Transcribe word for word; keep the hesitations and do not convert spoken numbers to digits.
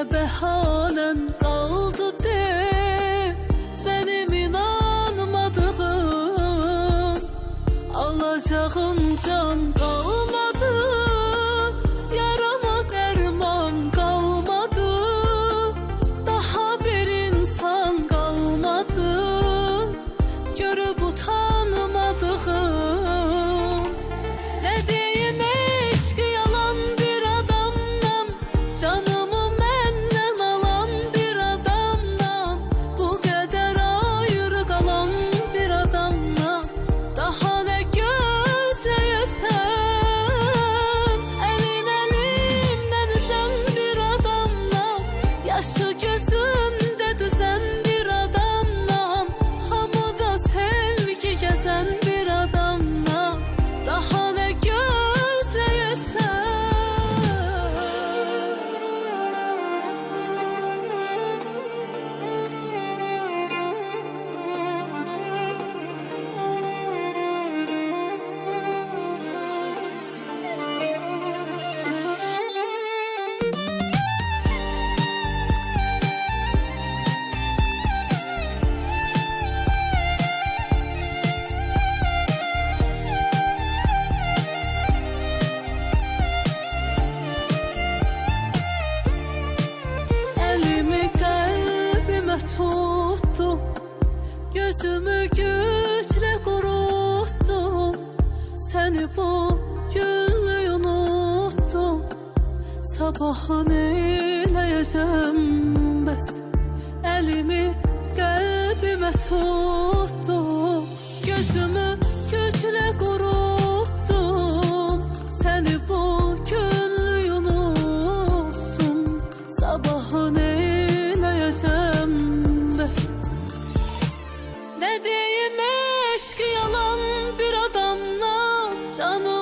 Ne behanen kaldı de benim inanmadığım, alacağım can kalmadı, yarama derman kalmadı, daha bir insan kalmadı görüp utanmadığım. Ne diyeyim eşki yalan bir adamdan, canımı menden alan bir adamdan, bu kadar ayrı kalan bir adamdan daha ne gözleyesem, elin elimden üzen bir adamdan, yaşı gözümde düzen bir adamdan, hamuda sevgi gezen bir adamdan daha ne gözleyesem. Elimi kalbime tuttum, gözümü güçle kuruttum, seni bugünlü unuttum, sabahı neyleyeceğim bes. Elimi kalbime tuttum, gözümü güçle kuruttum, seni bugünlü unuttum, sabahı neyleyeceğim bes. Ne diyeyim eşki yalan bir adamla, canım